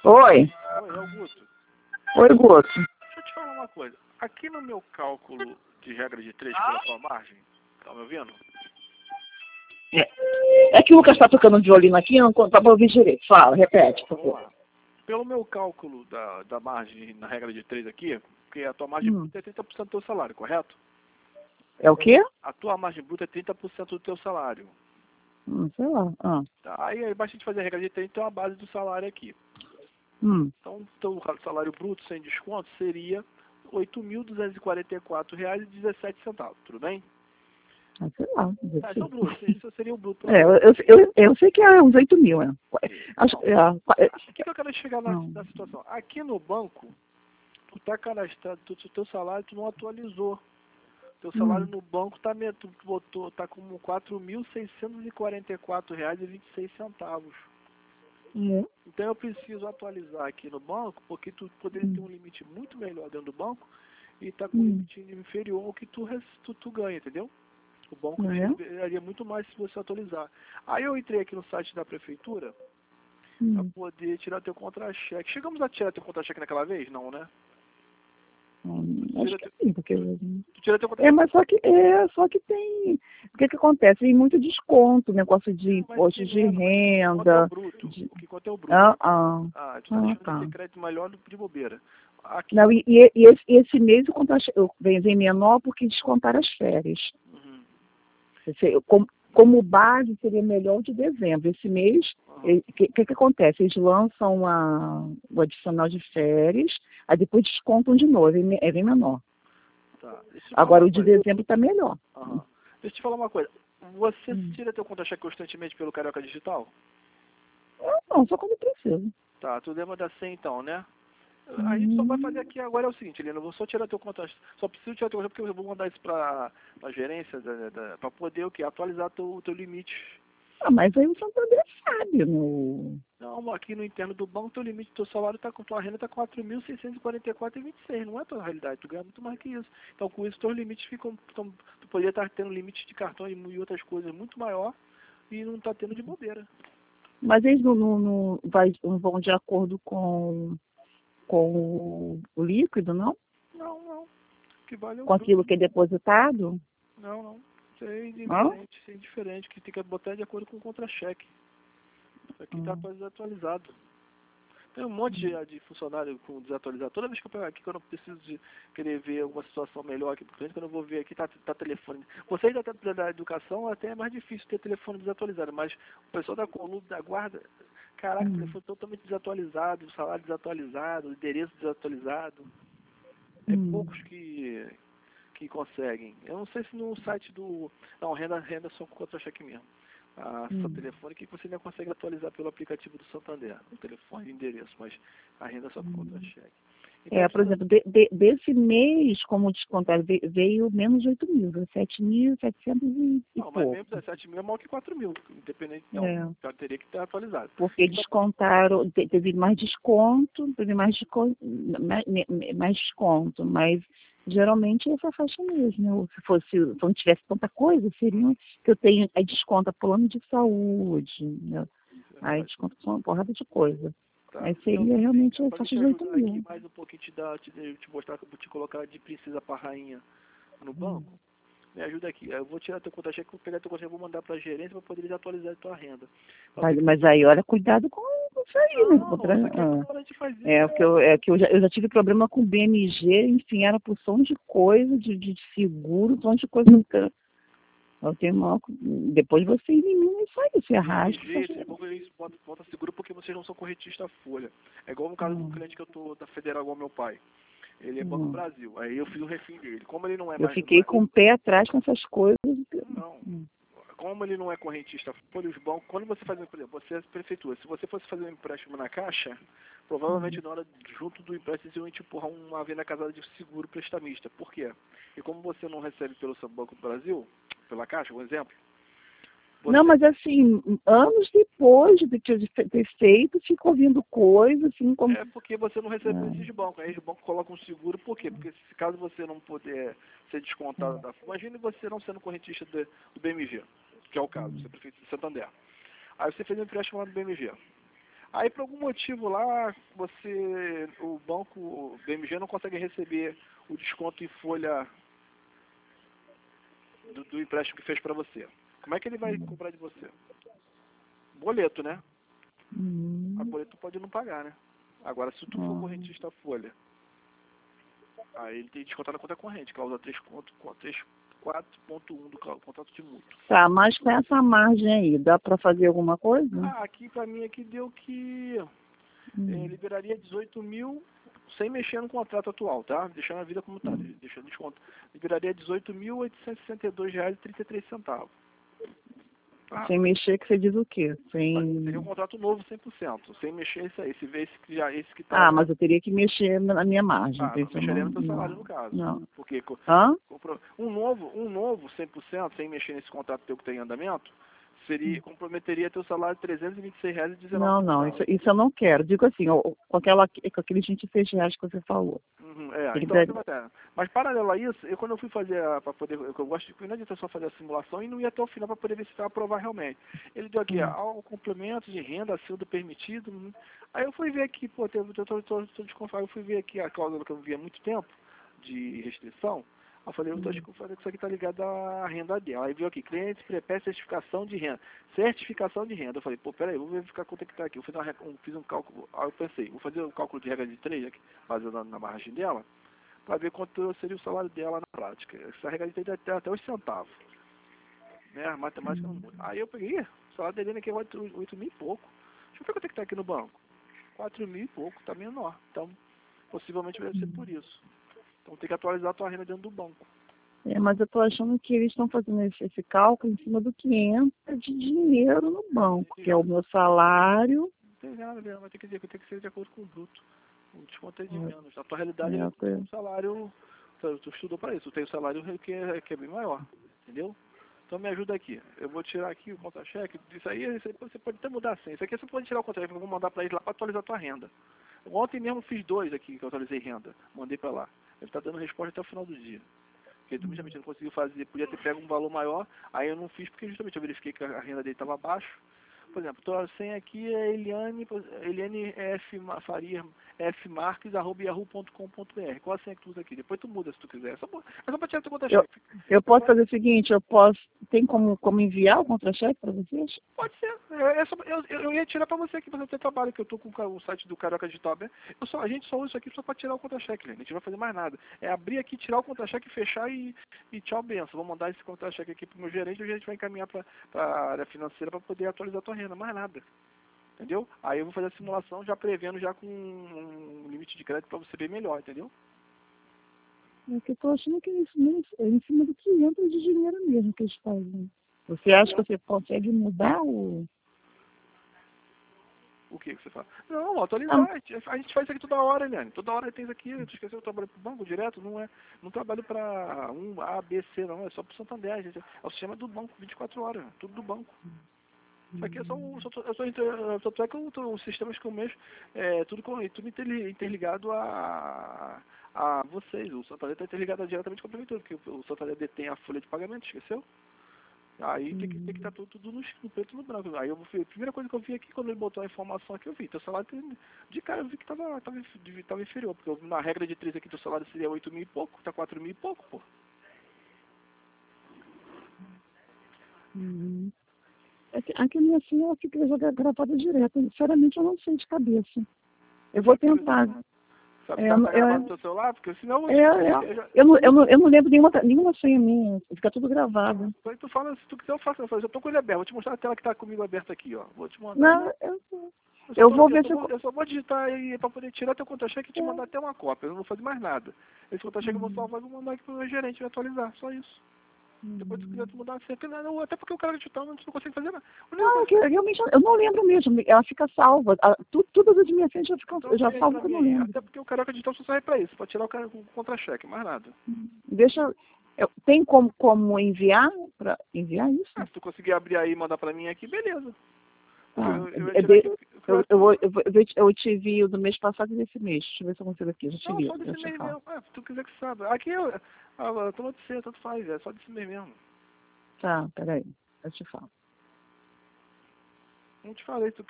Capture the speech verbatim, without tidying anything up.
Oi. Oi, Augusto. Oi, Guto. Deixa eu te falar uma coisa. Aqui no meu cálculo de regra de três pela sua margem, tá me ouvindo? É, é que o Lucas está tocando um violino aqui, não tá pra ouvir direito. Fala, repete, por favor. Pelo meu cálculo da, da margem na regra de três aqui, porque a tua margem Hum. bruta é trinta por cento do teu salário, correto? É o quê? A tua margem bruta é trinta por cento do teu salário. Hum, sei lá. Ah. Tá? Aí, aí basta a gente fazer a regra de três, então a base do salário aqui. Hum. Então, o teu salário bruto sem desconto seria oito mil duzentos e quarenta e quatro reais e dezessete centavos, tudo bem? Ah, sei lá. Ah, esse é o bruto, isso seria o bruto. É, eu, eu, eu, eu sei que é uns oito mil, né? Acho, Não. é, é, O que, que eu quero chegar na, não. na situação? Aqui no banco, tu tá cadastrado, tu, tu, teu salário tu não atualizou. Teu salário Hum. no banco tá, me- tu botou, tá como quatro mil seiscentos e quarenta e quatro reais e vinte e seis centavos. É. Então eu preciso atualizar aqui no banco, porque tu poderia ter um limite muito melhor dentro do banco e tá com um Hum. limite inferior ao que tu, res- tu, tu ganha, entendeu? O banco Não é? liberaria muito mais se você atualizar. Aí eu entrei aqui no site da prefeitura para Hum. poder tirar teu contra-cheque. Chegamos a tirar teu contra-cheque naquela vez? Não, né? Hum, Tu acho tira que teu, sim, porque... tu tira teu É, contra-cheque. mas só que, é, só que tem... O que que acontece? Tem muito desconto, negócio de Não, mas imposto que de menos, mas o que conta é o renda. bruto. De... O que conta é o bruto. Ah, ah. Ah, tu tá Ah, deixando de tá. ter crédito melhor do que de bobeira. Aqui. Não, e, e, e esse, esse mês o contra- eu vem vem menor porque descontaram as férias. Uhum, Esse- eu- como, como base seria melhor o de dezembro. Esse mês, o uhum. que, que, que acontece? Eles lançam a, o adicional de férias, aí depois descontam de novo, é me- é bem menor. Tá. Deixa eu te falar Agora uma o de coisa. dezembro está melhor. Uhum. Deixa eu te falar uma coisa. Você Hum. tira teu contra-cheque constantemente pelo Carioca Digital? Eu não, só quando precisa. Tá, tu lembra da cem então, né? A gente só vai fazer Hum. aqui agora é o seguinte, Helena, eu vou só tirar teu conta, só preciso tirar teu conta porque eu vou mandar isso para a gerência da, da, para poder o quê? Atualizar teu, teu limite. Ah, mas aí o Santander sabe, no... Não, aqui no interno do banco, teu limite, teu salário tá com tua renda tá quatro mil seiscentos e quarenta e quatro reais e vinte e seis, não é a tua realidade, tu ganha muito mais que isso. Então com isso teus limites ficam, tão, tu poderia estar tendo limite de cartão e, e outras coisas muito maior e não tá tendo de bobeira. Mas eles não, não, não, vai, não vão de acordo com, com o, o líquido, não? Não, não, que vale é o Com bruto. aquilo que é depositado? Não, não, isso é Não? indiferente, isso é indiferente, que tem que botar de acordo com o contra-cheque. Isso aqui está Hum. desatualizado. Tem um monte de, de funcionário com desatualizado. Toda vez que eu pego aqui, quando eu preciso de querer ver alguma situação melhor aqui pro cliente, quando eu vou ver aqui, tá, tá telefone. Vocês da, da, da educação até é mais difícil ter telefone desatualizado, mas o pessoal da coluna, da guarda, caraca, Hum. telefone totalmente desatualizado, salário desatualizado, endereço desatualizado. É Hum. poucos que, que conseguem. Eu não sei se no site do... Não, renda, renda só com contra-cheque mesmo. A sua Hum. telefone que você ainda consegue atualizar pelo aplicativo do Santander, o telefone e endereço, mas a renda é só com contra-cheque. Então, É, por exemplo, de, de, desse mês, como descontar, ve- veio menos de oito mil, sete mil setecentos e e não, mas pouco. mesmo dezessete mil é maior que quatro mil, independente, então, É, já teria que ter atualizado. porque Então, descontaram, te- teve mais desconto, teve mais desconto, mais, mais desconto, mas geralmente essa faixa mesmo. Né? Se fosse, se não tivesse tanta coisa, seria que eu tenho, aí desconta plano de saúde, né? é Aí verdade, desconta uma porrada de coisa. tá? Aí Então, seria vem realmente cá, a para faixa te de oito ajudar aqui mil. mais um pouquinho, te, dar, te, te mostrar, te colocar de princesa para rainha no Hum. banco, me ajuda aqui. Eu vou tirar teu conta-cheque, vou pegar teu conta-cheque, vou mandar para a gerência para poder atualizar a tua renda. Pra Mas, ver que... mas aí, olha, cuidado com isso aí, né? Não, Contra- isso aqui é ah. toda hora de fazer. É, porque eu, é que eu já, eu já tive problema com o B M G, enfim, era porção de coisa, de, de seguro, um monte de coisa. Nunca. Eu tenho maior, depois você elimina isso aí, você arrasta. B M G, esses bancos, eles botam, botam seguro porque vocês não são correntistas folha. É igual no caso do Hum, cliente que eu tô da Federal, igual meu pai. Ele é Banco hum. Brasil. Aí eu fiz o refim dele. Como ele não é Eu mais, fiquei mais com o pé atrás com essas coisas. não. Hum, Como ele não é correntista folha, os bancos, quando você faz, por exemplo, você é prefeitura, se você fosse fazer um empréstimo na Caixa, provavelmente na hora, junto do empréstimo, eles iam te empurrar uma venda casada de seguro prestamista. Por quê? E como você não recebe pelo seu Banco do Brasil, pela Caixa, um exemplo, Não, você mas assim, anos depois de ter, ter feito, ficou vindo coisa, assim, como... é porque você não recebe por É, esses bancos. Aí os bancos colocam um seguro, por quê? Porque se caso você não puder ser descontado da... Imagine você não sendo correntista do, do B M G, que é o caso, você é prefeito de Santander. Aí você fez um empréstimo lá no B M G. Aí, por algum motivo lá, você, o banco, o B M G não consegue receber o desconto em folha do, do empréstimo que fez para você. Como é que ele vai cobrar de você? Boleto, né? Hum. A boleto pode não pagar, né? Agora, se tu for Ah. correntista folha, aí ele tem que descontar na conta corrente, cláusula três quatro ponto um do contrato de mútuo. Tá, mas com essa margem aí, dá para fazer alguma coisa? Ah, aqui pra mim aqui deu que Hum. eh, liberaria dezoito mil sem mexer no contrato atual, tá? Deixando a vida como tá, deixando desconto. Liberaria dezoito mil oitocentos e sessenta e dois reais e trinta e três centavos. Ah, Sem mexer, que você diz o quê? Sem... seria um contrato novo cem por cento, sem mexer esse aí, se vê esse que já esse que tá. Ah, mas eu teria que mexer na minha margem. Ah, não, Então mexeria não, no teu salário não, no caso. não. Porque co- Hã? compro- um novo, um novo cem por cento sem mexer nesse contrato teu que tem em andamento, seria comprometeria teu salário de trezentos e vinte e seis reais e dezenove Não, não, centavos. isso, isso eu não quero. Digo assim, ó, com, aquela, com aqueles vinte e seis reais que você falou. Uhum, é, Ele então deve... você vai ter. Mas paralelo a isso, eu quando eu fui fazer para poder, eu, eu gosto de, não adianta só fazer a simulação e não ia até o final para poder ver se vai aprovar realmente. Ele deu aqui, Hum. ó, complemento de renda acima do permitido. hum. Aí eu fui ver aqui, pô, eu tô, tô, tô, tô desconfiado, eu fui ver aqui a cláusula que eu via há muito tempo de restrição. Aí eu falei, eu tô desconfiado que isso aqui tá ligado à renda dela. Aí viu aqui, cliente prepara certificação de renda. Certificação de renda. Eu falei, pô, peraí, vou verificar quanto é que tá aqui. Eu fiz, uma, um, fiz um cálculo, aí eu pensei, vou fazer o um cálculo de regra de três aqui, baseado na, na margem dela, para ver quanto seria o salário dela na prática. Essa regra de três até, até os centavos. Né? A matemática não muda. Aí eu peguei, o salário dele aqui é oito mil e pouco. Deixa eu ver quanto é que tá aqui no banco. quatro mil e pouco, tá menor. Então, possivelmente deve ser por isso. Então tem que atualizar a tua renda dentro do banco. É, mas eu tô achando que eles estão fazendo esse, esse cálculo em cima do que entra de dinheiro no banco, que é o meu salário. Não tem nada, né? Vai ter que dizer que tem que ser de acordo com o bruto. O desconto é de É, menos. A tua realidade é, é é. um salário. Tu, tu estudou para isso, tu tem o salário que é, que é bem maior. Entendeu? Então me ajuda aqui. Eu vou tirar aqui o contra-cheque. Isso aí, isso aí você pode até mudar assim. Isso aqui você pode tirar o contra-cheque, eu vou mandar para eles lá para atualizar a tua renda. Ontem mesmo fiz dois aqui que eu atualizei renda. Mandei para lá. Ele está dando resposta até o final do dia. Porque justamente não conseguiu fazer, podia ter pego um valor maior, aí eu não fiz porque justamente eu verifiquei que a renda dele estava abaixo. Por exemplo, a senha aqui é Eliane, Eliane F. Faria, F. Marques, arroba yahoo ponto com ponto br. Qual a senha que tu usa aqui? Depois tu muda se tu quiser. É só, é só para tirar teu Eu, conta-cheque. eu posso fazer o seguinte, eu posso. Tem como, como enviar o contra-cheque para vocês? Pode ser. É, é só, eu, eu ia tirar para você aqui, para você ter trabalho, que eu tô com o site do Carioca Digital aberto. Eu só, a gente só usa isso aqui só para tirar o contra-cheque, a gente não vai fazer mais nada. É abrir aqui, tirar o contra-cheque, fechar e, e tchau, benção. Vou mandar esse contra-cheque aqui pro meu gerente e o gerente vai encaminhar para a área financeira para poder atualizar a tua renda, mais nada. Entendeu? Aí eu vou fazer a simulação já prevendo já com um limite de crédito para você ver melhor, entendeu? É que eu tô achando que é isso mesmo, é em cima do que entra de dinheiro mesmo que eles fazem. Você acha que você consegue mudar o... O que que você fala? Não, atualizar. Ah, A gente a gente faz isso aqui toda hora, Eliane. Toda hora tem isso aqui. Tu esqueceu, eu trabalho pro banco direto, não é. Não trabalho para um A, B, C, não. É só pro Santander. A gente, é o sistema do banco, vinte e quatro horas. Tudo do banco. Isso aqui é só um. Só, tô- eu sou inter, tanto é que eu tô, os sistemas que eu mexo, é tudo, com, tudo interli- interligado a, a vocês. O Santander está interligado diretamente com a prefeitura, porque o Santander detém a folha de pagamento, esqueceu? Aí tem que tem que estar tudo, tudo no, no preto e no branco. Aí eu vou ver, a primeira coisa que eu vi aqui, quando ele botou a informação aqui, eu vi, teu salário tem- de cara eu vi que tava, tava, tava inferior, porque eu, na regra de três aqui teu salário seria oito mil e pouco, tá quatro mil e pouco, pô. uhum. É que, aqui a minha filha ela fica jogar gravada direto. Sinceramente, eu não sei de cabeça. Eu vou tentar. Sabe É, se ela tá gravando no é, teu celular? Porque senão eu, é, é, eu já, eu, não, eu, não, eu não lembro nenhuma, nenhuma senha minha. Fica tudo gravado. aí tu fala, se tu quiser eu faço, eu, faço, eu tô com ele aberto, vou te mostrar a tela que tá comigo aberta aqui, ó. Vou te mandar. Não, eu, Eu só, eu tô, vou eu, ver só se eu... vou, eu só vou digitar aí pra poder tirar teu contra-cheque e te mandar até uma cópia. Eu não vou fazer mais nada. Esse contra-cheque eu vou salvar e vou mandar aqui pro meu gerente atualizar. Só isso. Depois se quiser tu mudar sempre, não, até porque o cara digital não, não consegue fazer nada. A única Não, é coisa que realmente eu não lembro mesmo. Ela fica salva. A- tu- Todas as minhas senhas já ficam, então eu já vê aí salvo pra que eu mim não aí. lembro. Até porque o Carioca Digital só serve pra isso, pra tirar o cara com contra-cheque, mais nada. Deixa... Eu, tem como, como enviar? Pra enviar isso? Ah, se tu conseguir abrir aí e mandar pra mim aqui, beleza. Porque Tá. eu, eu ia É tirar de- aqui. Eu, eu, eu, vou- eu, vou- eu, vou- eu te envio do mês passado e desse mês. Deixa eu ver se eu consigo aqui. Já te não, envio. só Já desse te mês falo. mesmo. Ah, se tu quiser que saiba. Aqui eu. Ah, toma de ser, tanto faz, é só desse mês mesmo. Tá, peraí. Eu te falo. Não te falei, se tu